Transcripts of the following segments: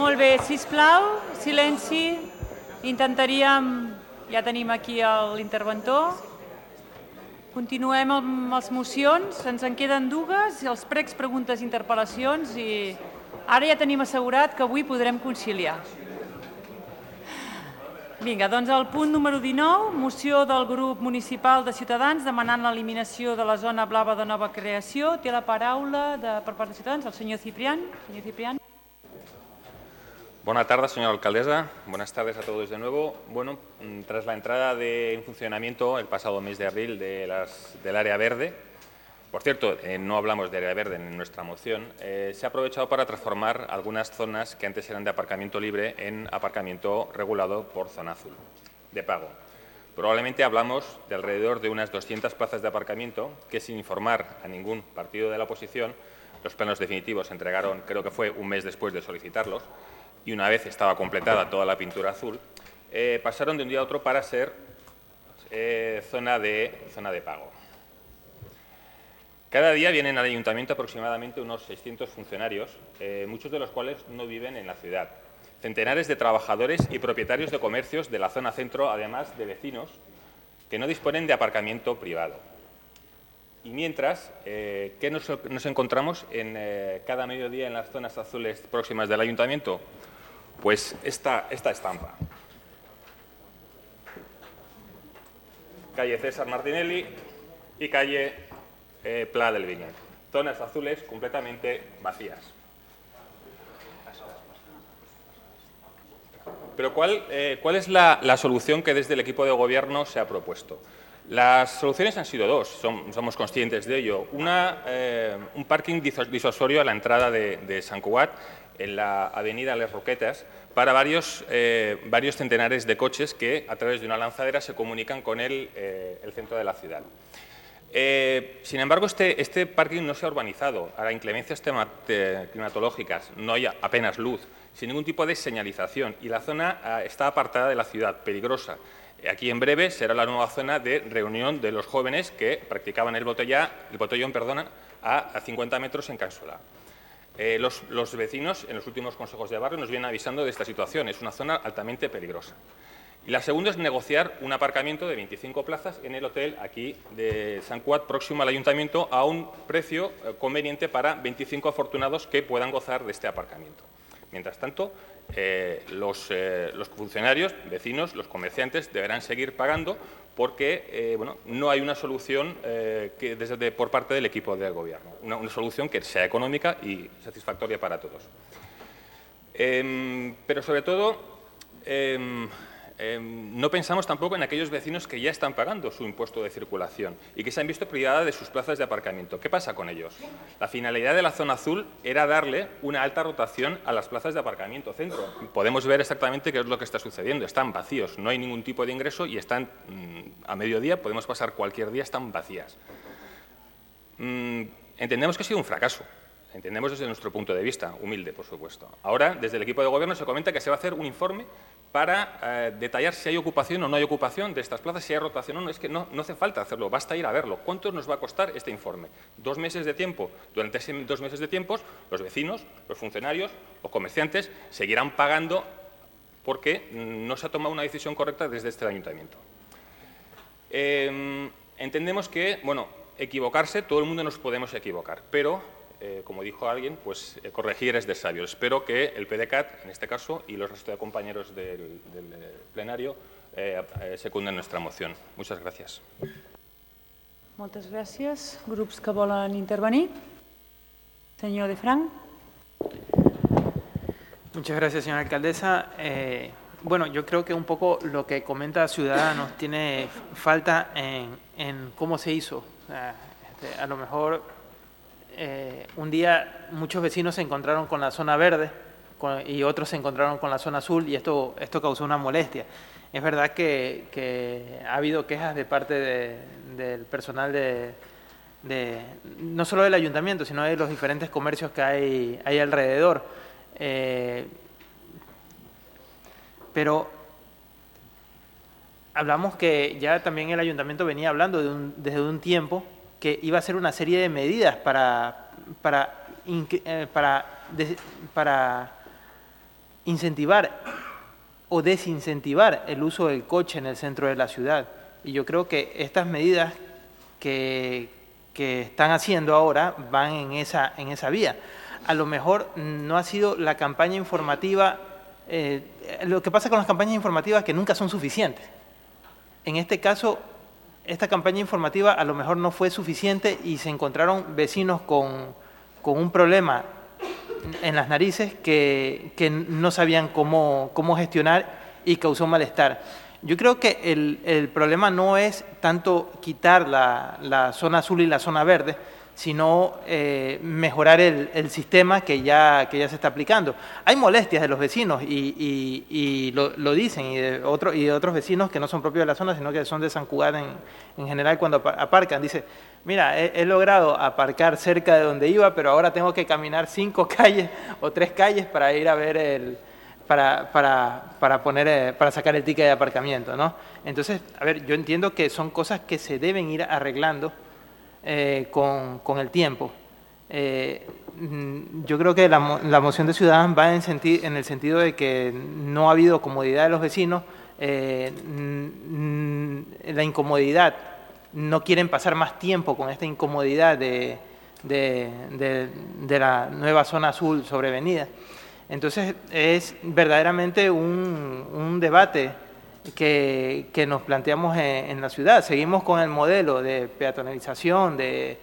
Molt bé, sisplau, silenci. Intentaríem... Ja tenim aquí l'interventor. Continuem amb les mocions. Ens en queden dues, els pregs, preguntes i interpel·lacions, i ara ja tenim assegurat que avui podrem conciliar. Vinga, doncs el punt número 19, moció del grup municipal de Ciutadans demanant l'eliminació de la zona blava de nova creació. Té la paraula per part de Ciutadans el senyor Ciprián. Senyor Ciprián. Buenas tardes, señora alcaldesa. Buenas tardes a todos de nuevo. Bueno, tras la entrada en funcionamiento el pasado mes de abril del área verde, por cierto, no hablamos de área verde en nuestra moción, se ha aprovechado para transformar algunas zonas que antes eran de aparcamiento libre en aparcamiento regulado por zona azul, de pago. Probablemente hablamos de alrededor de unas 200 plazas de aparcamiento que, sin informar a ningún partido de la oposición, los planos definitivos se entregaron, creo que fue un mes después de solicitarlos, y una vez estaba completada toda la pintura azul, pasaron de un día a otro para ser zona de pago. Cada día vienen al ayuntamiento aproximadamente unos 600 funcionarios, muchos de los cuales no viven en la ciudad. Centenares de trabajadores y propietarios de comercios de la zona centro, además de vecinos que no disponen de aparcamiento privado. Y mientras, ¿qué nos encontramos cada mediodía en las zonas azules próximas del ayuntamiento? Pues esta estampa. Calle César Martinelli y calle Pla del Viñer. Zonas azules completamente vacías. Pero ¿cuál es la solución que desde el equipo de gobierno se ha propuesto? Las soluciones han sido dos, somos conscientes de ello. Un parking disuasorio a la entrada de Sant Cugat, en la avenida Les Roquetas, para varios centenares de coches que, a través de una lanzadera, se comunican con el centro de la ciudad. Sin embargo, este parking no se ha urbanizado. A las inclemencias climatológicas no hay apenas luz, sin ningún tipo de señalización, y la zona está apartada de la ciudad, peligrosa. Aquí en breve será la nueva zona de reunión de los jóvenes que practicaban el botellón a 50 metros en Cansola. Los vecinos, en los últimos consejos de barrio, nos vienen avisando de esta situación. Es una zona altamente peligrosa. Y la segunda es negociar un aparcamiento de 25 plazas en el hotel aquí de Sant Cugat, próximo al ayuntamiento, a un precio conveniente para 25 afortunados que puedan gozar de este aparcamiento. Mientras tanto, los funcionarios, vecinos, los comerciantes deberán seguir pagando porque no hay una solución por parte del equipo del Gobierno, una solución que sea económica y satisfactoria para todos. Pero sobre todo, no pensamos tampoco en aquellos vecinos que ya están pagando su impuesto de circulación y que se han visto privadas de sus plazas de aparcamiento. ¿Qué pasa con ellos? La finalidad de la zona azul era darle una alta rotación a las plazas de aparcamiento centro. Podemos ver exactamente qué es lo que está sucediendo. Están vacíos, no hay ningún tipo de ingreso y están a mediodía, podemos pasar cualquier día, están vacías. Entendemos que ha sido un fracaso. Entendemos desde nuestro punto de vista, humilde, por supuesto. Ahora, desde el equipo de gobierno se comenta que se va a hacer un informe para detallar si hay ocupación o no hay ocupación de estas plazas, si hay rotación o no. Es que no hace falta hacerlo, basta ir a verlo. ¿Cuánto nos va a costar este informe? 2 meses de tiempo. Durante ese 2 meses de tiempo, los vecinos, los funcionarios, los comerciantes seguirán pagando porque no se ha tomado una decisión correcta desde este ayuntamiento. Entendemos que, equivocarse, todo el mundo nos podemos equivocar, pero como dijo alguien, pues corregir es de sabios. Espero que el PDeCAT, en este caso, y los restos de compañeros del plenario secunden nuestra moción. Muchas gracias. Moltes gràcies. Grups que volen intervenir. Senyor De Frank. Muchas gracias, señora alcaldesa. Yo creo que un poco lo que comenta Ciudadanos tiene falta en cómo se hizo. A lo mejor un día muchos vecinos se encontraron con la zona verde y otros se encontraron con la zona azul y esto causó una molestia. Es verdad que ha habido quejas de parte del personal no solo del ayuntamiento, sino de los diferentes comercios que hay alrededor. Pero hablamos que ya también el ayuntamiento venía hablando desde un tiempo que iba a hacer una serie de medidas para incentivar o desincentivar el uso del coche en el centro de la ciudad. Y yo creo que estas medidas que están haciendo ahora van en esa vía. A lo mejor no ha sido la campaña informativa, lo que pasa con las campañas informativas es que nunca son suficientes. En este caso, esta campaña informativa a lo mejor no fue suficiente y se encontraron vecinos con un problema en las narices que no sabían cómo gestionar y causó malestar. Yo creo que el problema no es tanto quitar la zona azul y la zona verde, sino mejorar el sistema que ya se está aplicando. Hay molestias de los vecinos y lo dicen, y de otros vecinos que no son propios de la zona, sino que son de San Cugat en general cuando aparcan. Dice, mira, he logrado aparcar cerca de donde iba, pero ahora tengo que caminar 5 calles o 3 calles para ir a ver para sacar el ticket de aparcamiento, ¿no? Entonces, a ver, yo entiendo que son cosas que se deben ir arreglando con el tiempo. Yo creo que la moción de Ciudadanos va en el sentido de que no ha habido comodidad de los vecinos, la incomodidad, no quieren pasar más tiempo con esta incomodidad de la nueva zona azul sobrevenida. Entonces es verdaderamente un debate que nos planteamos en la ciudad. Seguimos con el modelo de peatonalización, de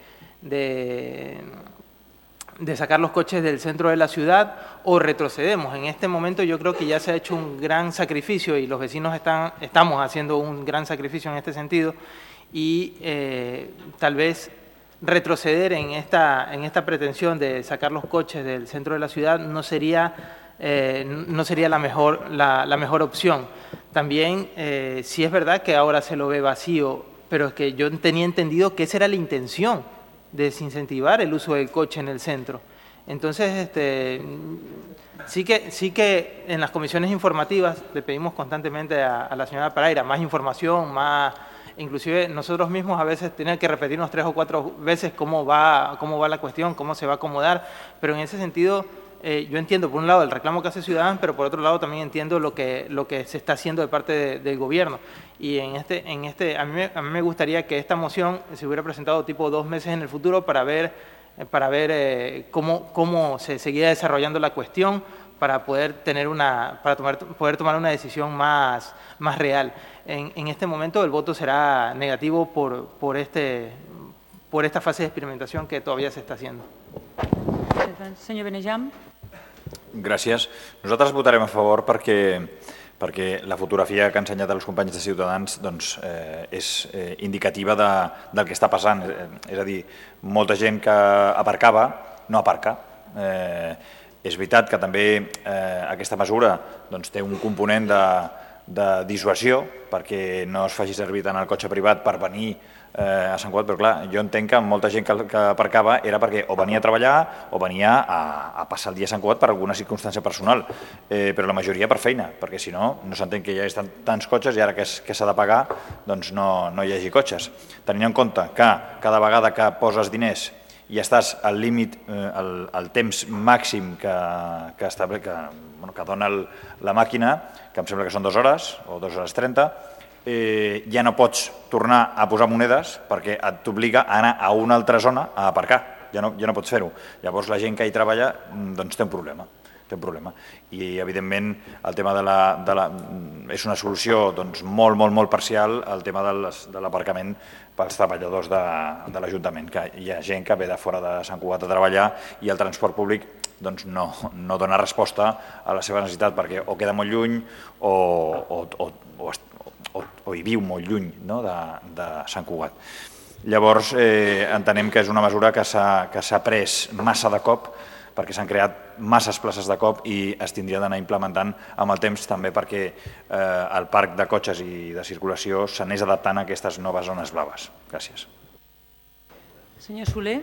sacar los coches del centro de la ciudad, o retrocedemos. En este momento yo creo que ya se ha hecho un gran sacrificio y los vecinos estamos haciendo un gran sacrificio en este sentido, y tal vez retroceder en esta pretensión de sacar los coches del centro de la ciudad no sería la mejor opción. También sí es verdad que ahora se lo ve vacío, pero es que yo tenía entendido que esa era la intención, desincentivar el uso del coche en el centro. Entonces, sí que en las comisiones informativas le pedimos constantemente a la señora Paraira más información, inclusive nosotros mismos a veces tenemos que repetirnos 3 o 4 veces cómo va la cuestión, cómo se va a acomodar, pero en ese sentido yo entiendo por un lado el reclamo que hace Ciudadanos, pero por otro lado también entiendo lo que se está haciendo de parte del gobierno. Y a mí me gustaría que esta moción se hubiera presentado tipo 2 meses en el futuro para ver cómo se seguía desarrollando la cuestión, para poder poder tomar una decisión más real. En este momento el voto será negativo por esta fase de experimentación que todavía se está haciendo. Senyor Benejam. Gràcies. Nosaltres votarem a favor perquè la fotografia que han ensenyat els companys de Ciutadans és indicativa del que està passant. És a dir, molta gent que aparcava no aparca. És veritat que també aquesta mesura té un component de dissuasió perquè no es faci servir tant el cotxe privat per venir a Sant Cugat, però clar, jo entenc que molta gent que aparcava era perquè o venia a treballar o venia a passar el dia a Sant Cugat per alguna circumstància personal, però la majoria per feina, perquè si no, no s'entén que hi hagi tants cotxes i ara que s'ha de pagar doncs no hi hagi cotxes. Tenint en compte que cada vegada que poses diners i estàs al límit, el temps màxim que dona la màquina, que em sembla que són 2 hores o 2 hores 30, ja no pots tornar a posar monedes perquè t'obliga a anar a una altra zona a aparcar, ja no pots fer-ho. Llavors la gent que hi treballa té un problema. I evidentment el tema és una solució molt parcial, el tema de l'aparcament pels treballadors de l'Ajuntament, que hi ha gent que ve de fora de Sant Cugat a treballar i el transport públic no dona resposta a la seva necessitat perquè o queda molt lluny o hi viu molt lluny de Sant Cugat. Llavors entenem que és una mesura que s'ha pres massa de cop, perquè s'han creat masses places de cop i es tindria d'anar implementant amb el temps també perquè el parc de cotxes i de circulació s'anés adaptant a aquestes noves zones blaves. Gràcies. Senyor Soler.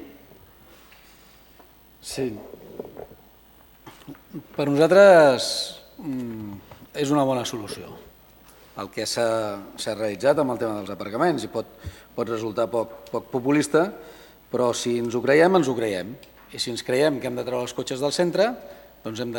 Sí. Per nosaltres és una bona solució. El que s'ha realitzat amb el tema dels aparcaments i pot resultar poc populista, però si ens ho creiem, ens ho creiem. I si ens creiem que hem de treure els cotxes del centre, doncs hem de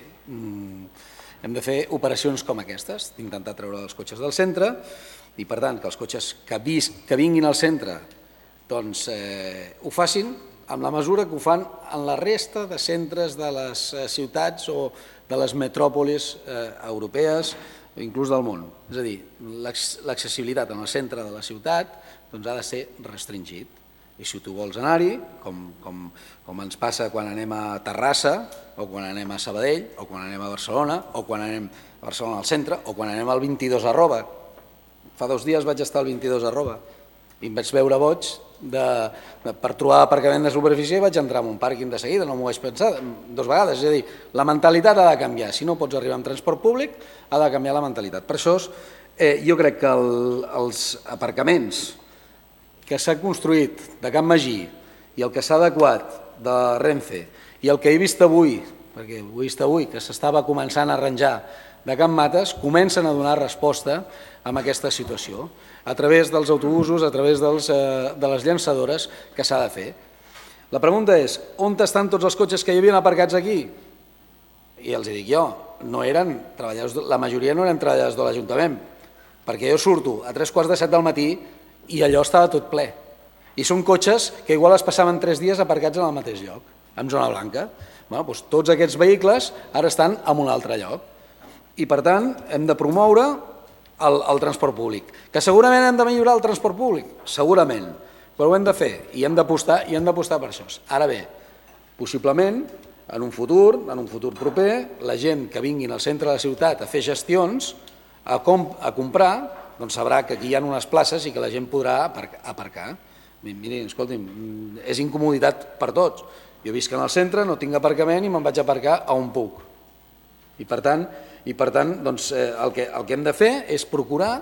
fer operacions com aquestes, d'intentar treure els cotxes del centre i, per tant, que els cotxes que vinguin al centre doncs, ho facin amb la mesura que ho fan en la resta de centres de les ciutats o de les metròpolis europees o inclús del món. És a dir, l'accessibilitat en el centre de la ciutat doncs, ha de ser restringit. I si tu vols anar-hi, com ens passa quan anem a Terrassa, o quan anem a Sabadell, o quan anem a Barcelona, o quan anem a Barcelona al centre, o quan anem al 22 arroba. Fa 2 dies vaig estar al 22 arroba i em vaig veure boig per trobar aparcament de superfície i vaig entrar en un pàrquing de seguida, no m'ho vaig pensar 2 vegades. És a dir, la mentalitat ha de canviar. Si no pots arribar amb transport públic, ha de canviar la mentalitat. Per això jo crec que els aparcaments que s'ha construït de Can Magí i el que s'ha adequat de Renfe i el que he vist avui, perquè ho he vist avui, que s'estava començant a arranjar de Can Mates, comencen a donar resposta a aquesta situació, a través dels autobusos, a través de les llançadores que s'ha de fer. La pregunta és, on estan tots els cotxes que hi havia aparcats aquí? I els dic jo, la majoria no eren treballadors de l'Ajuntament, perquè jo surto a 3:15 del matí i allò estava tot ple. I són cotxes que igual es passaven 3 dies aparcats en el mateix lloc, en zona blanca. Doncs tots aquests vehicles ara estan en un altre lloc. I per tant hem de promoure el transport públic. Que segurament hem de millorar el transport públic? Segurament, però ho hem de fer i hem d'apostar per això. Ara bé, possiblement, en un futur proper, la gent que vingui al centre de la ciutat a fer gestions, a comprar, doncs sabrà que aquí hi ha unes places i que la gent podrà aparcar. Mirin, escolti'm, és incomoditat per tots. Jo visc en el centre, no tinc aparcament i me'n vaig aparcar a on puc. I per tant, doncs, el que hem de fer és procurar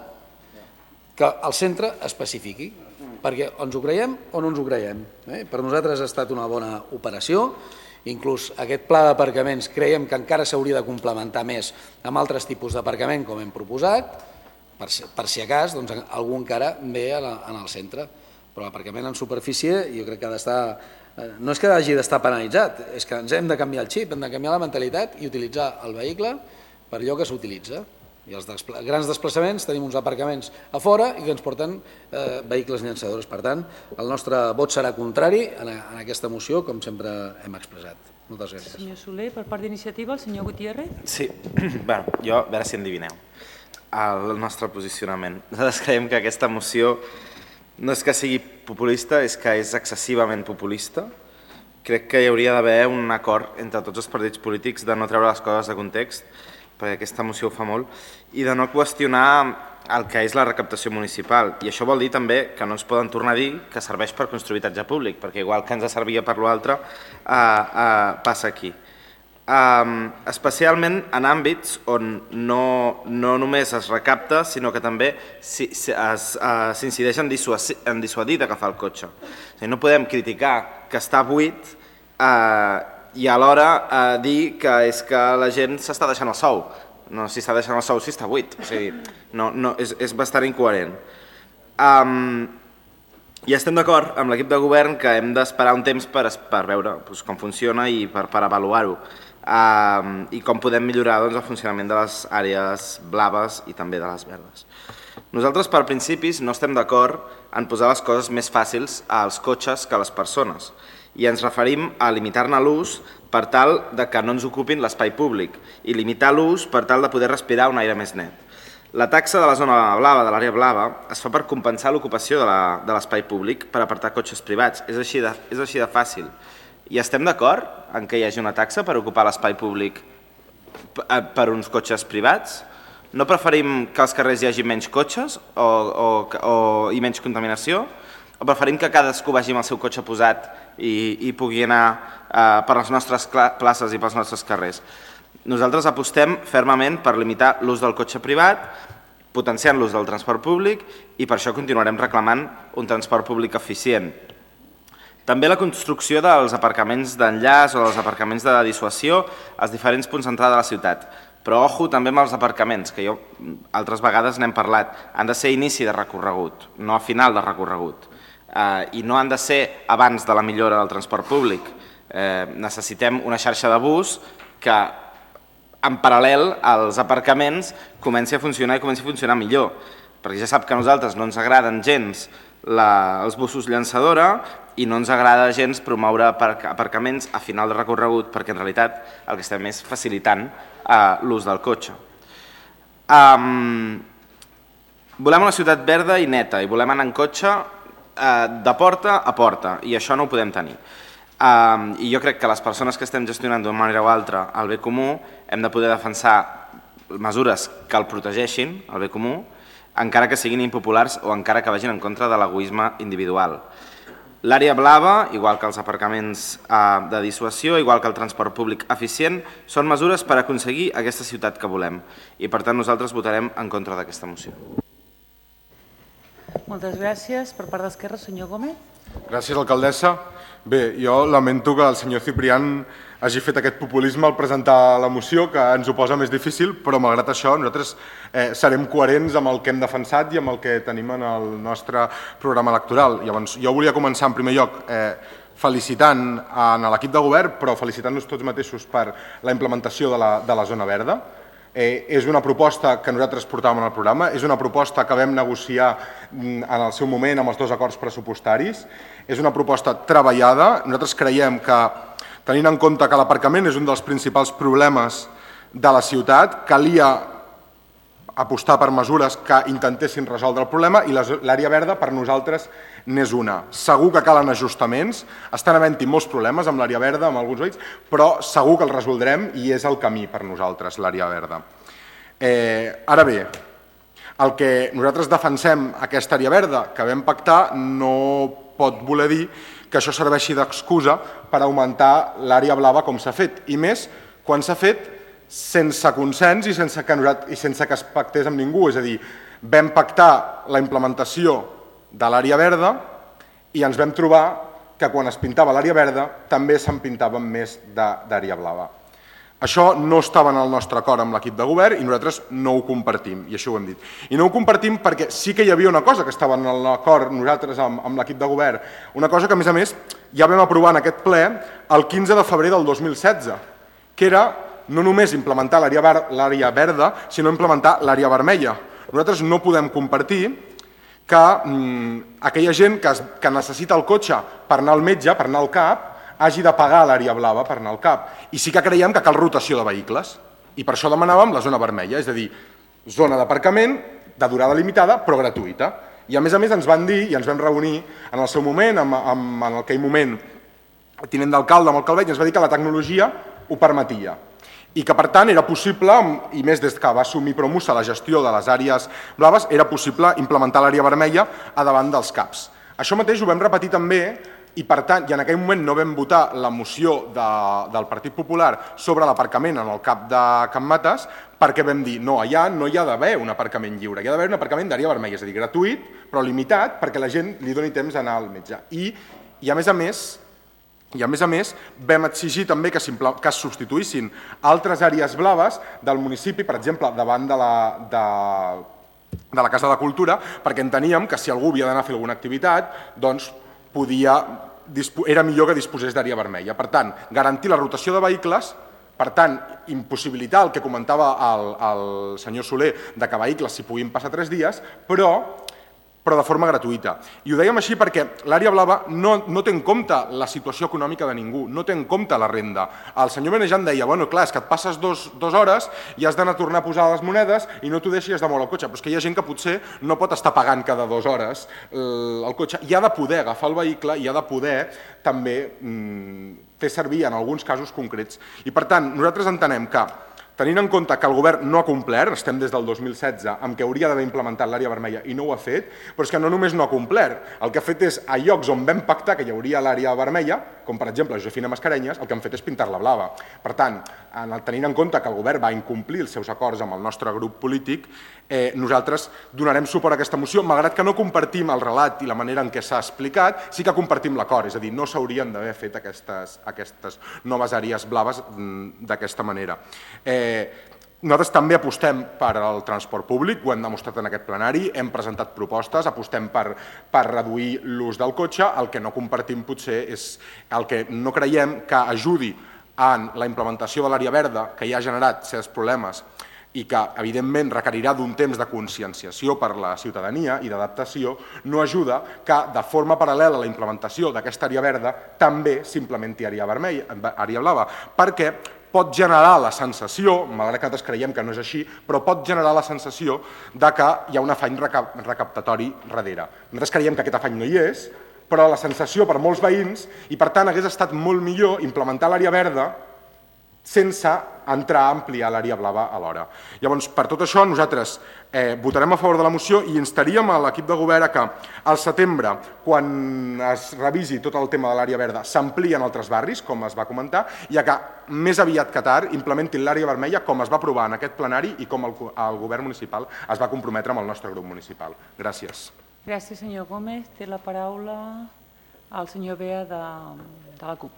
que el centre especifiqui, perquè ens ho creiem o no ens ho creiem. Per nosaltres ha estat una bona operació, inclús aquest pla d'aparcaments creiem que encara s'hauria de complementar més amb altres tipus d'aparcament com hem proposat, per si a cas algú encara ve en el centre, però l'aparcament en superfície jo crec que ha d'estar, no és que hagi d'estar penalitzat, és que ens hem de canviar el xip, hem de canviar la mentalitat i utilitzar el vehicle per allò que s'utilitza. I els grans desplaçaments tenim uns aparcaments a fora i que ens porten vehicles llançadors. Per tant, el nostre vot serà contrari en aquesta moció, com sempre hem expressat. Moltes gràcies. Senyor Soler, per part d'iniciativa, el senyor Gutiérrez. Sí, bé, jo a veure si endivineu el nostre posicionament. Nosaltres creiem que aquesta moció no és que sigui populista, és que és excessivament populista. Crec que hi hauria d'haver un acord entre tots els partits polítics de no treure les coses de context, perquè aquesta moció ho fa molt, i de no qüestionar el que és la recaptació municipal. I això vol dir també que no ens poden tornar a dir que serveix per construir habitatge públic, perquè igual que ens servia per l'altre, passa aquí. Especialment en àmbits on no només es recapta, sinó que també s'incideix en dissuadir d'agafar el cotxe. No podem criticar que està buit i alhora dir que és que la gent s'està deixant el sou. No, si està deixant el sou, si està buit. És bastant incoherent. I estem d'acord amb l'equip de govern que hem d'esperar un temps per veure com funciona i per avaluar-ho i com podem millorar el funcionament de les àrees blaves i també de les verdes. Nosaltres, per principis, no estem d'acord en posar les coses més fàcils als cotxes que a les persones i ens referim a limitar-ne l'ús per tal que no ens ocupin l'espai públic i limitar l'ús per tal de poder respirar un aire més net. La taxa de la zona blava, de l'àrea blava, es fa per compensar l'ocupació de l'espai públic per apartar cotxes privats. És així de fàcil. I estem d'acord en que hi hagi una taxa per ocupar l'espai públic per uns cotxes privats? No preferim que als carrers hi hagi menys cotxes i menys contaminació? O preferim que cadascú vagi amb el seu cotxe posat i pugui anar per les nostres places i pels nostres carrers? Nosaltres apostem fermament per limitar l'ús del cotxe privat, potenciant l'ús del transport públic i per això continuarem reclamant un transport públic eficient. També la construcció dels aparcaments d'enllaç o dels aparcaments de dissuasió als diferents punts d'entrada de la ciutat. Però ojo també amb els aparcaments, que jo altres vegades n'hem parlat. Han de ser inici de recorregut, no a final de recorregut. I no han de ser abans de la millora del transport públic. Necessitem una xarxa de bus que en paral·lel als aparcaments comenci a funcionar i comenci a funcionar millor, perquè ja sap que a nosaltres no ens agraden gens els busos llançadora i no ens agrada gens promoure aparcaments a final de recorregut, perquè en realitat el que estem és facilitant l'ús del cotxe. Volem una ciutat verda i neta i volem anar en cotxe de porta a porta i això no ho podem tenir. I jo crec que les persones que estem gestionant d'una manera o altra el bé comú hem de poder defensar mesures que el protegeixin, el bé comú, encara que siguin impopulars o encara que vagin en contra de l'egoisme individual. L'àrea blava, igual que els aparcaments de dissuasió, igual que el transport públic eficient, són mesures per aconseguir aquesta ciutat que volem i per tant nosaltres votarem en contra d'aquesta moció. Moltes gràcies. Per part d'Esquerra, senyor Gómez. Gràcies, alcaldessa. Bé, jo lamento que el senyor Ciprián hagi fet aquest populisme al presentar la moció, que ens ho posa més difícil, però malgrat això nosaltres serem coherents amb el que hem defensat i amb el que tenim en el nostre programa electoral. Llavors, jo volia començar en primer lloc felicitant a l'equip de govern, però felicitant-nos tots mateixos per la implementació de la zona verda. És una proposta que nosaltres portàvem en el programa, és una proposta que vam negociar en el seu moment amb els 2 acords pressupostaris, és una proposta treballada. Nosaltres creiem que, tenint en compte que l'aparcament és un dels principals problemes de la ciutat, calia apostar per mesures que intentessin resoldre el problema i l'àrea verda per nosaltres n'és una. Segur que calen ajustaments, estan havent-hi molts problemes amb l'àrea verda, amb alguns veïns, però segur que els resoldrem i és el camí per nosaltres, l'àrea verda. Ara bé, el que nosaltres defensem aquesta àrea verda que vam pactar no pot voler dir que això serveixi d'excusa per augmentar l'àrea blava com s'ha fet, i més quan s'ha fet sense consens i sense que es pactés amb ningú. És a dir, vam pactar la implementació de l'àrea verda i ens vam trobar que quan es pintava l'àrea verda també se'n pintaven més d'àrea blava. Això no estava en el nostre acord amb l'equip de govern i nosaltres no ho compartim, i això ho hem dit. I no ho compartim perquè sí que hi havia una cosa que estava en l'acord nosaltres amb l'equip de govern, una cosa que a més ja vam aprovar en aquest ple el 15 de febrer del 2016, que era no només implementar l'àrea verda, sinó implementar l'àrea vermella. Nosaltres no podem compartir que aquella gent que necessita el cotxe per anar al metge, per anar al CAP, hagi de pagar l'àrea blava per anar al CAP. I sí que creiem que cal rotació de vehicles. I per això demanàvem la zona vermella, és a dir, zona d'aparcament de durada limitada però gratuïta. I a més ens van dir i ens vam reunir en el seu moment, en aquell moment, el tinent d'alcalde amb el Calvet, i ens va dir que la tecnologia ho permetia. I que per tant era possible, i més des que va assumir Promusa la gestió de les àrees blaves, era possible implementar l'àrea vermella a davant dels CAPs. Això mateix ho vam repetir també i per tant, i en aquell moment no vam votar la moció del Partit Popular sobre l'aparcament en el CAP de Can Mates perquè vam dir no, allà no hi ha d'haver un aparcament lliure, hi ha d'haver un aparcament d'àrea vermella, és a dir, gratuït però limitat perquè la gent li doni temps d'anar al metge. I a més a més vam exigir també que es substituïssin altres àrees blaves del municipi, per exemple, davant de la Casa de Cultura, perquè enteníem que si algú havia d'anar a fer alguna activitat, doncs era millor que disposés d'àrea vermella. Per tant, garantir la rotació de vehicles, per tant, impossibilitar el que comentava el senyor Soler, de que vehicles s'hi puguin passar 3 dies, però de forma gratuïta. I ho dèiem així perquè l'àrea blava no té en compte la situació econòmica de ningú, no té en compte la renda. El senyor Benejan deia, bueno, clar, és que et passes 2 hores i has d'anar a tornar a posar les monedes i no t'ho deixis de moure el cotxe, però és que hi ha gent que potser no pot estar pagant cada 2 hores el cotxe i ha de poder agafar el vehicle i ha de poder també fer servir en alguns casos concrets. I per tant, nosaltres entenem que tenint en compte que el govern no ha complert, estem des del 2016, amb què hauria d'haver implementat l'àrea vermella i no ho ha fet, però és que no només no ha complert, el que ha fet és, a llocs on vam pactar que hi hauria l'àrea vermella, com per exemple Josefina Mascarenyes, el que han fet és pintar-la blava. Per tant, tenint en compte que el govern va incomplir els seus acords amb el nostre grup polític, nosaltres donarem suport a aquesta moció, malgrat que no compartim el relat i la manera en què s'ha explicat, sí que compartim l'acord, és a dir, no s'haurien d'haver fet aquestes noves àrees blaves d'aquesta manera. Nosaltres també apostem per al transport públic, ho hem demostrat en aquest plenari, hem presentat propostes, apostem per reduir l'ús del cotxe, el que no compartim potser és el que no creiem que ajudi en la implementació de l'àrea verda, que ja ha generat certs problemes i que, evidentment, requerirà d'un temps de conscienciació per la ciutadania i d'adaptació, no ajuda que, de forma paral·lela a la implementació d'aquesta àrea verda, també s'implementi àrea blava, perquè pot generar la sensació, malgrat que nosaltres creiem que no és així, però pot generar la sensació que hi ha un afany recaptatori darrere. Nosaltres creiem que aquest afany no hi és, però la sensació per molts veïns, i per tant hagués estat molt millor implementar l'àrea verda sense entrar a ampliar l'àrea blava alhora. Llavors, per tot això, nosaltres votarem a favor de la moció i instaríem a l'equip de govern que al setembre, quan es revisi tot el tema de l'àrea verda, s'amplien altres barris, com es va comentar, i que més aviat que tard implementin l'àrea vermella com es va aprovar en aquest plenari i com el govern municipal es va comprometre amb el nostre grup municipal. Gràcies. Gràcies, senyor Gómez. Té la paraula el senyor Bea de la CUP.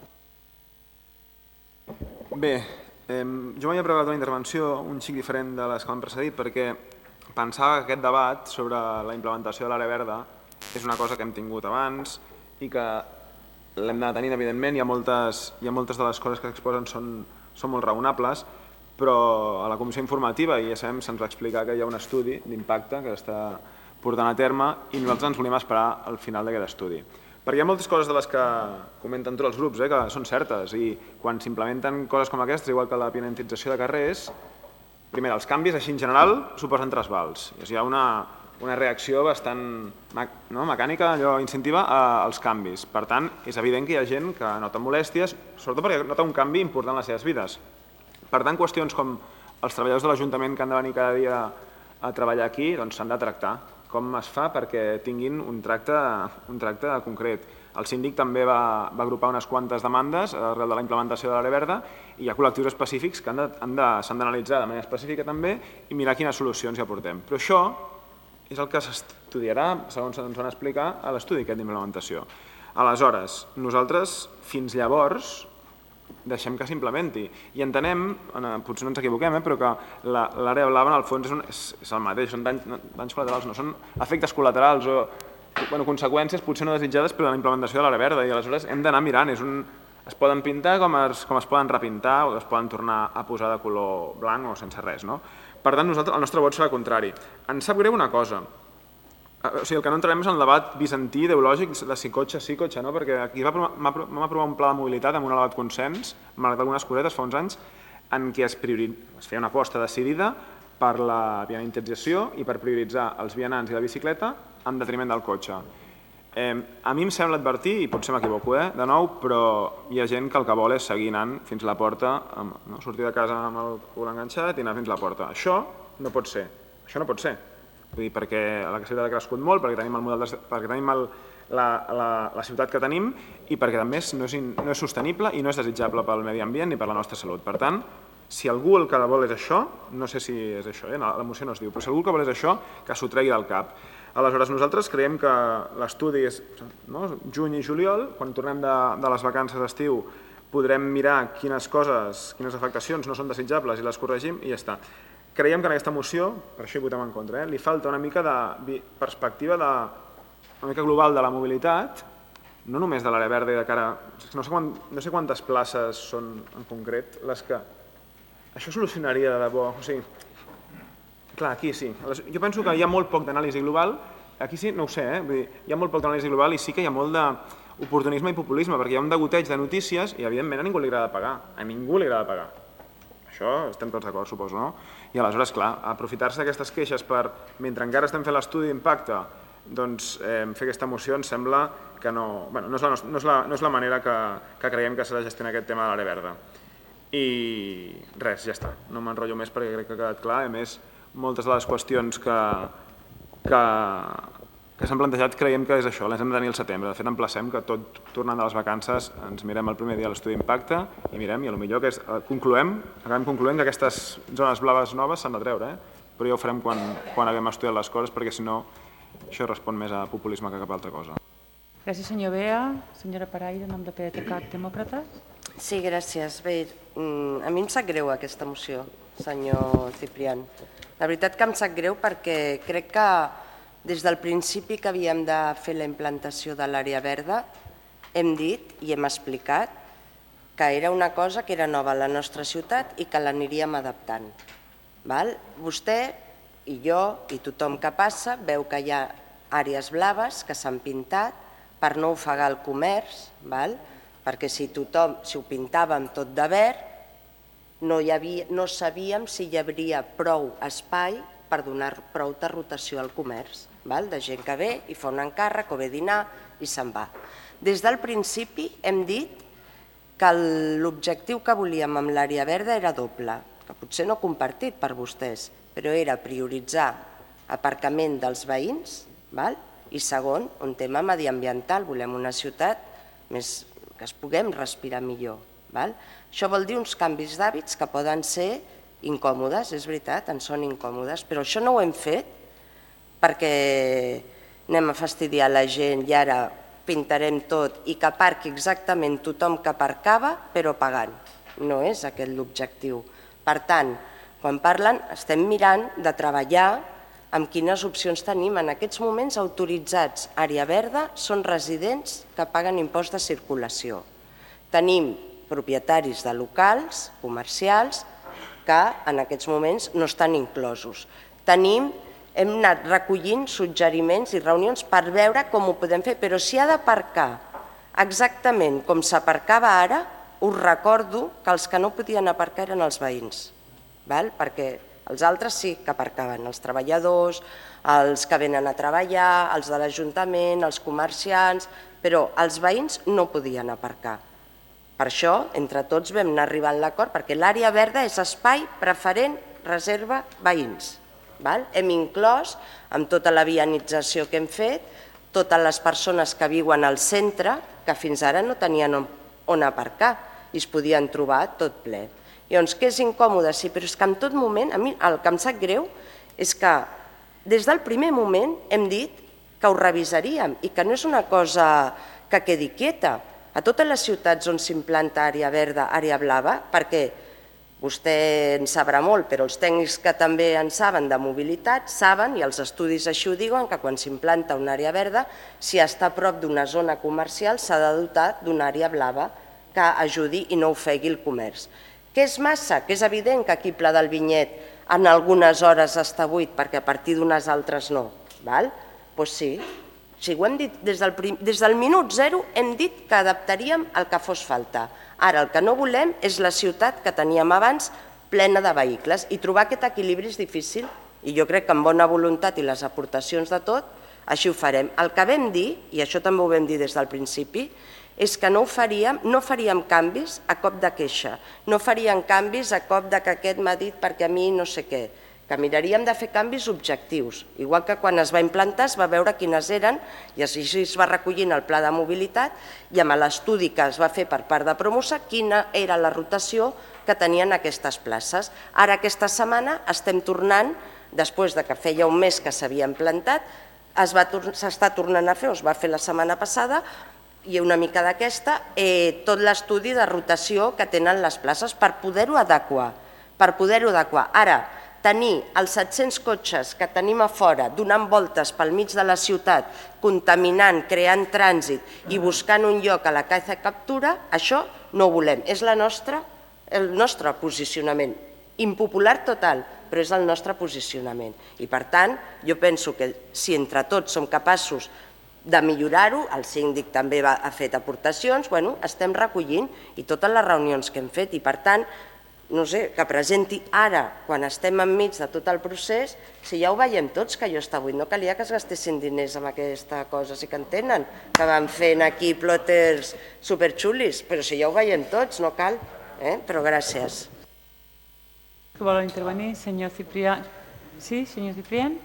Bé, jo m'havia preparat una intervenció un xic diferent de les que m'han precedit perquè pensava que aquest debat sobre la implementació de l'àrea verda és una cosa que hem tingut abans i que l'hem de tenir, evidentment. Hi ha moltes de les coses que s'exposen són molt raonables, però a la comissió informativa, i ja sabem, se'ns va explicar que hi ha un estudi d'impacte que està portant a terme i nosaltres ens volíem esperar al final d'aquest estudi. Perquè hi ha moltes coses de les que comenten tots els grups que són certes i quan s'implementen coses com aquestes, igual que la pianetització de carrers, primer, els canvis així en general suposen trasbals. Hi ha una reacció bastant mecànica, allò instintiva, als canvis. Per tant, és evident que hi ha gent que nota molèsties, sobretot perquè nota un canvi important en les seves vides. Per tant, qüestions com els treballadors de l'Ajuntament que han de venir cada dia a treballar aquí s'han de tractar. Com es fa perquè tinguin un tracte concret. El síndic també va agrupar unes quantes demandes arrel de la implementació de l'àrea verda i hi ha col·lectius específics que s'han d'analitzar de manera específica també i mirar quines solucions hi aportem. Però això és el que s'estudiarà, segons ens van explicar, a l'estudi d'implementació. Aleshores, nosaltres fins llavors deixem que s'implementi i entenem, potser no ens equivoquem, però que l'àrea blava en el fons és el mateix, són danys col·laterals, no són efectes col·laterals o conseqüències potser no desitjades per la implementació de l'àrea verda i aleshores hem d'anar mirant, es poden pintar com es poden repintar o es poden tornar a posar de color blanc o sense res. Per tant, el nostre vot serà contrari. Ens sap greu una cosa, o sigui, el que no entrarem és en el debat bizantí, ideològic, de si cotxe sí, cotxe no, perquè aquí vam aprovar un pla de mobilitat amb un elevat consens, malgrat algunes cosetes fa uns anys, en què es feia una aposta decidida per la vianantització i per prioritzar els vianants i la bicicleta en detriment del cotxe. A mi em sembla advertir, i potser m'equivoco de nou, però hi ha gent que el que vol és seguir anant fins a la porta, sortir de casa amb el cul enganxat i anar fins a la porta. Això no pot ser. Perquè la ciutat ha crescut molt, perquè tenim la ciutat que tenim i perquè a més no és sostenible i no és desitjable pel medi ambient ni per la nostra salut. Per tant, si algú el que vol és això, no sé si és això, la moció no es diu, però si algú el que vol és això, que s'ho tregui del cap. Aleshores, nosaltres creiem que l'estudi és juny i juliol, quan tornem de les vacances d'estiu podrem mirar quines afectacions no són desitjables i les corregim i ja està. Creiem que en aquesta moció, per això hi votem en contra, li falta una mica de perspectiva una mica global de la mobilitat, no només de l'àrea verda i de cara... No sé quantes places són en concret les que... Això solucionaria de debò, o sigui... Clar, aquí sí. Jo penso que hi ha molt poc d'anàlisi global, aquí sí, no ho sé, vull dir, hi ha molt poc d'anàlisi global i sí que hi ha molt d'oportunisme i populisme, perquè hi ha un degoteig de notícies i evidentment a ningú li agrada pagar, a ningú li agrada pagar. Això estem tots d'acord, suposo, no? I aleshores, clar, aprofitar-se d'aquestes queixes per, mentre encara estem fent l'estudi d'impacte, doncs fer aquesta moció ens sembla que no és la manera que creiem que s'ha de gestionar aquest tema de l'àrea verda. I res, ja està, no m'enrotllo més perquè crec que ha quedat clar, a més, moltes de les qüestions que s'han plantejat creiem que és això, les hem de tenir al setembre. De fet, emplacem que tot tornant de les vacances ens mirem el primer dia a l'estudi d'impacte i mirem, i potser acabem concloent que aquestes zones blaves noves s'han de treure, però ja ho farem quan haguem estudiat les coses, perquè si no això respon més a populisme que a cap altra cosa. Gràcies, senyor Bea. Senyora Paraire, en nom de PDeCAT Demòcrates. Sí, gràcies. Bé, a mi em sap greu aquesta moció, senyor Ciprián. La veritat que em sap greu perquè crec que des del principi que havíem de fer la implantació de l'àrea verda hem dit i hem explicat que era una cosa que era nova a la nostra ciutat i que l'aniríem adaptant. Vostè i jo i tothom que passa veu que hi ha àrees blaves que s'han pintat per no ofegar el comerç, perquè si ho pintàvem tot de verd no sabíem si hi hauria prou espai per donar prou de rotació al comerç, de gent que ve i fa un encàrrec o ve a dinar i se'n va. Des del principi hem dit que l'objectiu que volíem amb l'àrea verda era doble, que potser no compartit per vostès, però era prioritzar aparcament dels veïns i segon, un tema mediambiental, volem una ciutat que es puguem respirar millor. Això vol dir uns canvis d'hàbits que poden ser incòmodes, és veritat, en són incòmodes, però això no ho hem fet perquè anem a fastidiar la gent i ara pintarem tot i que aparqui exactament tothom que aparcava, però pagant. No és aquest l'objectiu. Per tant, quan parlen, estem mirant de treballar amb quines opcions tenim. En aquests moments autoritzats àrea verda són residents que paguen impost de circulació. Tenim propietaris de locals comercials que en aquests moments no estan inclosos. Hem anat recollint suggeriments i reunions per veure com ho podem fer, però si ha d'aparcar exactament com s'aparcava ara, us recordo que els que no podien aparcar eren els veïns, perquè els altres sí que aparcaven, els treballadors, els que venen a treballar, els de l'Ajuntament, els comerciants, però els veïns no podien aparcar. Per això, entre tots vam anar arribant a l'acord, perquè l'àrea verda és espai preferent reserva veïns. Hem inclòs, amb tota la vianització que hem fet, totes les persones que viuen al centre, que fins ara no tenien on aparcar i es podien trobar tot ple. Llavors, què és incòmode? Sí, però és que en tot moment, a mi el que em sap greu és que des del primer moment hem dit que ho revisaríem i que no és una cosa que quedi quieta. A totes les ciutats on s'implanta àrea verda, àrea blava, perquè vostè en sabrà molt, però els tècnics que també en saben de mobilitat saben, i els estudis així ho diuen, que quan s'implanta una àrea verda, si està a prop d'una zona comercial s'ha de dotar d'una àrea blava que ajudi i no ofegui el comerç. Què és massa? Que és evident que aquí Pla del Vinyet en algunes hores està buit perquè a partir d'unes altres no. Doncs sí, ho hem dit des del minut zero, hem dit que adaptaríem el que fos falta. Ara el que no volem és la ciutat que teníem abans plena de vehicles i trobar aquest equilibri és difícil i jo crec que amb bona voluntat i les aportacions de tot així ho farem. El que vam dir, i això també ho vam dir des del principi, és que no faríem canvis a cop de queixa, no faríem canvis a cop que aquest m'ha dit perquè a mi no sé què, que miraríem de fer canvis objectius, igual que quan es va implantar es va veure quines eren i així es va recollint el pla de mobilitat i amb l'estudi que es va fer per part de Promosa quina era la rotació que tenien aquestes places. Ara aquesta setmana estem tornant, després que feia un mes que s'havia implantat, s'està tornant a fer, es va fer la setmana passada, i una mica d'aquesta, tot l'estudi de rotació que tenen les places per poder-ho adequar. Ara, tenir els 700 cotxes que tenim a fora donant voltes pel mig de la ciutat, contaminant, creant trànsit i buscant un lloc a la caja captura, això no ho volem. És el nostre posicionament. Impopular total, però és el nostre posicionament. I per tant, jo penso que si entre tots som capaços de millorar-ho, el síndic també ha fet aportacions, estem recollint i totes les reunions que hem fet i per tant, no sé, que presenti ara, quan estem enmig de tot el procés, si ja ho veiem tots que allò està buit, no calia que es gastessin diners amb aquesta cosa, sí que en tenen, que van fent aquí plòters superxulis, però si ja ho veiem tots, no cal, però gràcies. ¿Vol intervenir, señor Ciprián? Sí, señor Ciprián.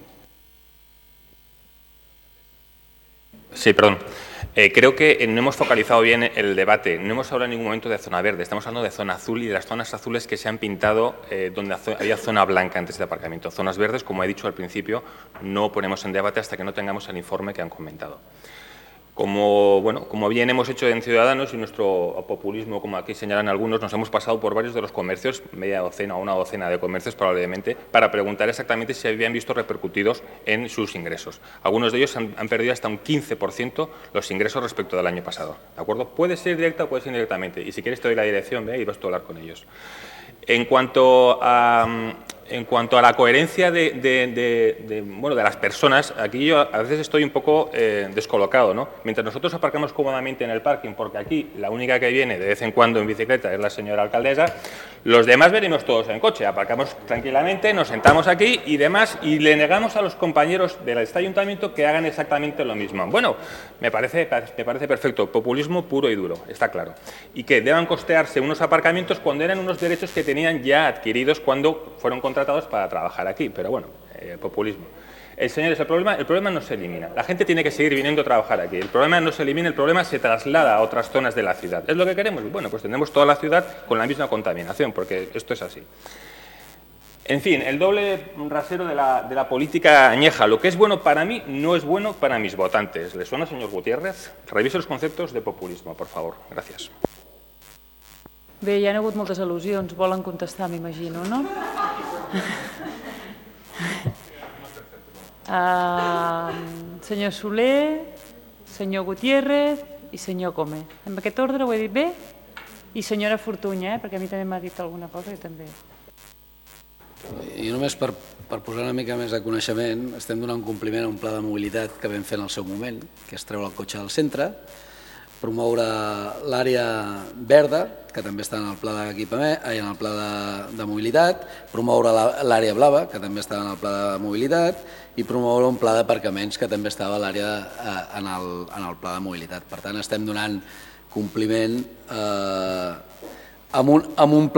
Sí, perdón. Creo que no hemos focalizado bien el debate. No hemos hablado en ningún momento de zona verde. Estamos hablando de zona azul y de las zonas azules que se han pintado donde había zona blanca antes de aparcamiento. Zonas verdes, como he dicho al principio, no ponemos en debate hasta que no tengamos el informe que han comentado. Como bien hemos hecho en Ciudadanos y nuestro populismo, como aquí señalan algunos, nos hemos pasado por varios de los comercios, media docena o una docena de comercios probablemente, para preguntar exactamente si habían visto repercutidos en sus ingresos. Algunos de ellos han perdido hasta un 15% los ingresos respecto del año pasado. ¿De acuerdo? Puede ser directa o puede ser indirectamente. Y si quieres te doy la dirección, ve y vas tú a hablar con ellos. En cuanto a la coherencia de las personas, aquí yo a veces estoy un poco descolocado, ¿no? Mientras nosotros aparcamos cómodamente en el parking, porque aquí la única que viene de vez en cuando en bicicleta es la señora alcaldesa, los demás venimos todos en coche, aparcamos tranquilamente, nos sentamos aquí y demás, y le negamos a los compañeros del ayuntamiento que hagan exactamente lo mismo. Bueno, me parece perfecto, populismo puro y duro, está claro. Y que deban costearse unos aparcamientos cuando eran unos derechos que tenían ya adquiridos cuando fueron contratados para trabajar aquí, pero bueno, populismo. Señores, el problema no se elimina. La gente tiene que seguir viniendo a trabajar aquí. El problema no se elimina, el problema se traslada a otras zonas de la ciudad. ¿Es lo que queremos? Bueno, pues tendremos toda la ciudad con la misma contaminación, porque esto es así. En fin, el doble rasero de la política añeja. Lo que es bueno para mí no es bueno para mis votantes. ¿Le suena, señor Gutiérrez? Revise los conceptos de populismo, por favor. Gracias. Bé, hi ha hagut moltes al·lusions. Volen contestar, m'imagino, no? Senyor Soler, senyor Gutiérrez i senyor Gómez. En aquest ordre ho he dit bé? I senyora Fortuny, perquè a mi també m'ha dit alguna cosa i també... I només per posar una mica més de coneixement, estem donant compliment a un pla de mobilitat que vam fer en el seu moment, que és treure el cotxe del centre, promoure l'àrea verda, que també està en el pla d'equipament, en el pla de mobilitat, promoure l'àrea blava, que també està en el pla de mobilitat, i promoure un pla d'aparcaments que també estava a l'àrea en el pla de mobilitat. Per tant, estem donant compliment amb un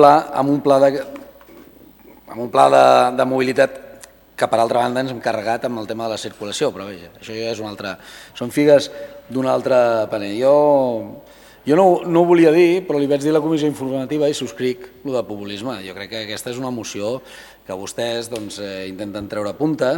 pla de mobilitat que per altra banda ens hem carregat amb el tema de la circulació, però vaja, això ja és un altre... Són figues d'un altre panell. Jo no ho volia dir, però li vaig dir a la comissió informativa i subscric el de populisme. Jo crec que aquesta és una moció que vostès intenten treure punta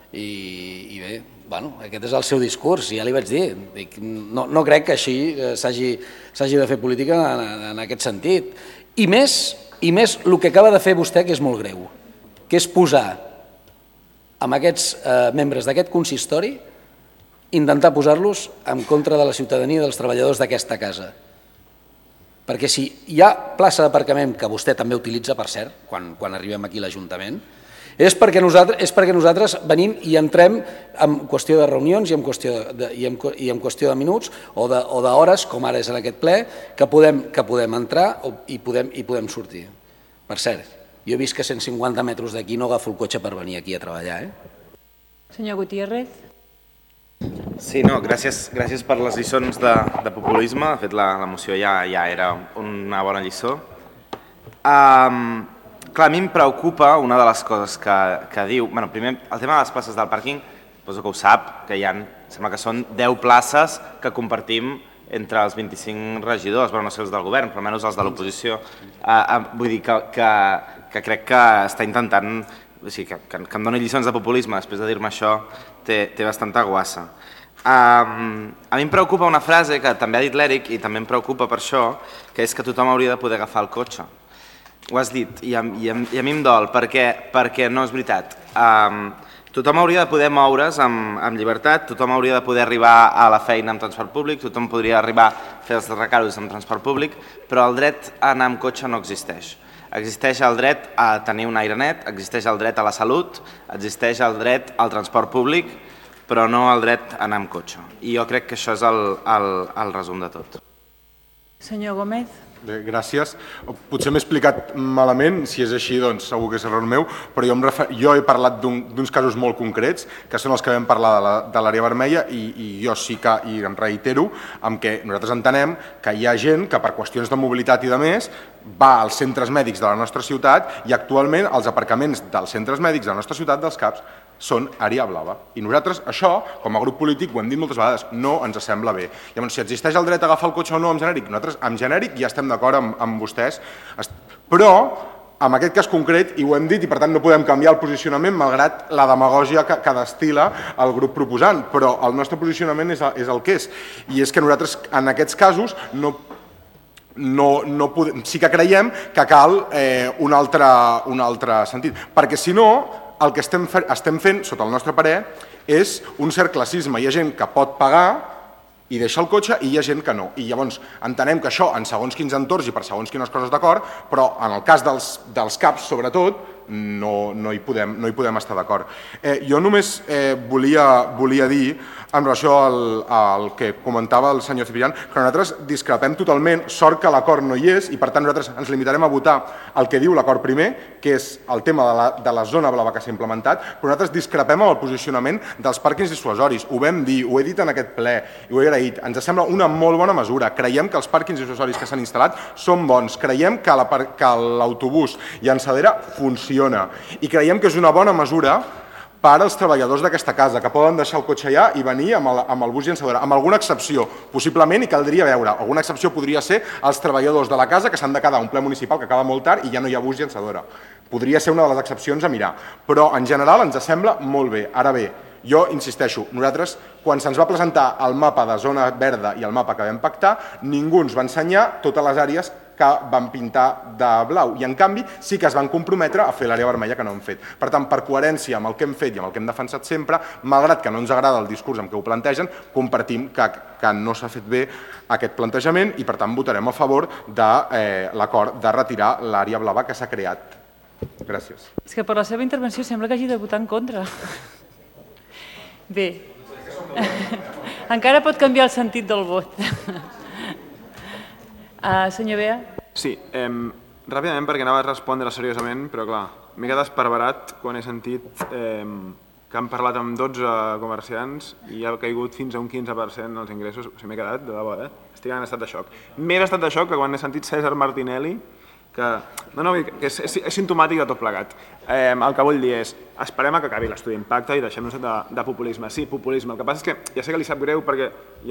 i bé, aquest és el seu discurs, ja li vaig dir. No crec que així s'hagi de fer política en aquest sentit. I més el que acaba de fer vostè, que és molt greu, que és posar amb aquests membres d'aquest consistori, intentar posar-los en contra de la ciutadania i dels treballadors d'aquesta casa. Perquè si hi ha plaça d'aparcament, que vostè també utilitza, per cert, quan arribem aquí a l'Ajuntament, és perquè nosaltres venim i entrem en qüestió de reunions i en qüestió de minuts o d'hores, com ara és en aquest ple, que podem entrar i podem sortir. Per cert, jo he vist que 150 metres d'aquí no agafo el cotxe per venir aquí a treballar. Senyor Gutiérrez. Sí, no, gràcies per les lliçons de populisme. De fet, la moció ja era una bona lliçó. Clar, a mi em preocupa una de les coses que diu... Primer, el tema de les places del pàrquing, suposo que ho sap, que sembla que són 10 places que compartim entre els 25 regidors, no sé els del govern, però almenys els de l'oposició. Vull dir que crec que està intentant... Que em doni lliçons de populisme després de dir-me això té bastanta guassa. A mi em preocupa una frase que també ha dit l'Eric i també em preocupa per això, que és que tothom hauria de poder agafar el cotxe. Ho has dit i a mi em dol perquè no és veritat. Tothom hauria de poder moure's amb llibertat, tothom hauria de poder arribar a la feina amb transport públic, tothom podria arribar a fer els recaros amb transport públic, però el dret a anar amb cotxe no existeix. Existeix el dret a tenir un aire net, existeix el dret a la salut, existeix el dret al transport públic, però no el dret a anar amb cotxe. I jo crec que això és el resum de tot. Senyor Gómez. Bé, gràcies. Potser m'he explicat malament, si és així doncs segur que és error meu, però jo he parlat d'uns casos molt concrets, que són els que vam parlar de l'àrea vermella i jo sí que, i em reitero, amb què nosaltres entenem que hi ha gent que per qüestions de mobilitat i de més va als centres mèdics de la nostra ciutat i actualment els aparcaments dels centres mèdics de la nostra ciutat dels CAPs són àrea blava. I nosaltres això, com a grup polític, ho hem dit moltes vegades, no ens sembla bé. Llavors, si existeix el dret a agafar el cotxe o no amb genèric, nosaltres amb genèric ja estem d'acord amb vostès, però en aquest cas concret, i ho hem dit, i per tant no podem canviar el posicionament malgrat la demagògia que destil·la el grup proposant, però el nostre posicionament és el que és. I és que nosaltres en aquests casos sí que creiem que cal un altre sentit, perquè si no el que estem fent, sota el nostre parer, és un cert classisme. Hi ha gent que pot pagar i deixa el cotxe i hi ha gent que no. I llavors entenem que això en segons quins entorns i per segons quines coses d'acord, però en el cas dels CAPs sobretot no hi podem estar d'acord. Jo només volia dir en relació al que comentava el senyor Ciprián, que nosaltres discrepem totalment, sort que l'acord no hi és i per tant nosaltres ens limitarem a votar el que diu l'acord primer, que és el tema de la zona blava que s'ha implementat, però nosaltres discrepem amb el posicionament dels pàrquings dissuasoris. Ho vam dir, ho he dit en aquest ple i ho he agraït. Ens sembla una molt bona mesura. Creiem que els pàrquings dissuasoris que s'han instal·lat són bons. Creiem que l'autobús llançadera funciona i creiem que és una bona mesura per als treballadors d'aquesta casa, que poden deixar el cotxe allà i venir amb el bus llançadora, amb alguna excepció, possiblement, i caldria veure, alguna excepció podria ser els treballadors de la casa que s'han de quedar a un ple municipal que acaba molt tard i ja no hi ha bus llançadora. Podria ser una de les excepcions a mirar, però en general ens sembla molt bé. Ara bé, jo insisteixo, nosaltres, quan se'ns va presentar el mapa de zona verda i el mapa que vam pactar, ningú ens va ensenyar totes les àrees que van pintar de blau i en canvi sí que es van comprometre a fer l'àrea vermella que no han fet. Per tant, per coherència amb el que hem fet i amb el que hem defensat sempre, malgrat que no ens agrada el discurs amb què ho plantegen, compartim que no s'ha fet bé aquest plantejament i per tant votarem a favor de l'acord de retirar l'àrea blava que s'ha creat. Gràcies. És que per la seva intervenció sembla que hagi de votar en contra. Bé, encara pot canviar el sentit del vot. Senyor Bea? Sí, ràpidament perquè anava a respondre seriosament, però clar, m'he quedat esparverat quan he sentit que han parlat amb 12 comerciants i ha caigut fins a un 15% els ingressos. O sigui, m'he quedat, de debò, estic en estat de xoc. Més estat de xoc que quan he sentit César Martinelli, que és simptomàtic de tot plegat. El que vull dir és, esperem que acabi l'estudi d'impacte i deixem-nos de populisme. Sí, populisme. El que passa és que ja sé que li sap greu perquè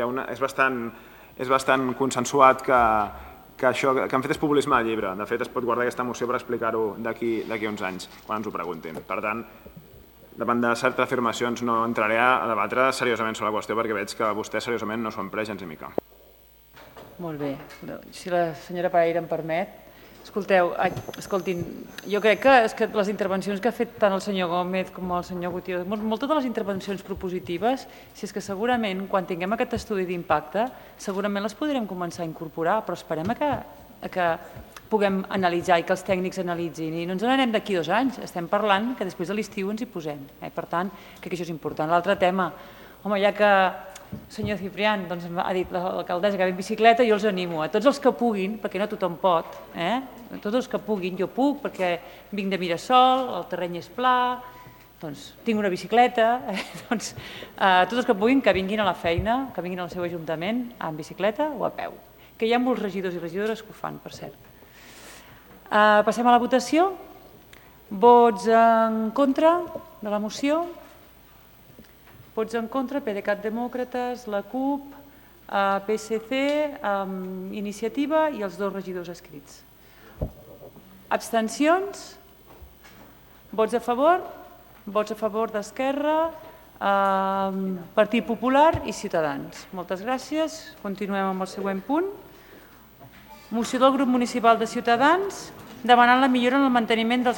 és bastant consensuat que això que han fet és populisme de llibre. De fet, es pot guardar aquesta moció per explicar-ho d'aquí uns anys, quan ens ho preguntin. Per tant, davant de certes afirmacions no entraré a debatre seriosament sobre la qüestió perquè veig que vostès seriosament no s'ho han pres gens ni mica. Molt bé. Si la senyora Pereira em permet. Escoltin, jo crec que les intervencions que ha fet tant el senyor Gómez com el senyor Gutiérrez, moltes de les intervencions propositives, si és que segurament quan tinguem aquest estudi d'impacte, segurament les podrem començar a incorporar, però esperem que puguem analitzar i que els tècnics analitzin. I no ens n'anem d'aquí 2 anys, estem parlant que després de l'estiu ens hi posem. Per tant, crec que això és important. L'altre tema, home, ja que el senyor Ciprián ha dit l'alcaldessa que ve en bicicleta, jo els animo a tots els que puguin, perquè no tothom pot, tots els que puguin, jo puc perquè vinc de Mirasol, el terreny és pla, doncs tinc una bicicleta, doncs tots els que puguin que vinguin a la feina, que vinguin al seu ajuntament en bicicleta o a peu, que hi ha molts regidors i regidores que ho fan, per cert. Passem a la votació. Vots en contra de la moció. Vots en contra, PDeCAT Demòcrates, la CUP, PSC, Iniciativa i els 2 regidors escrits. Abstencions? Vots a favor? Vots a favor d'Esquerra, Partit Popular i Ciutadans. Moltes gràcies. Continuem amb el següent punt. Moció del grup municipal de Ciutadans demanant la millora en el manteniment dels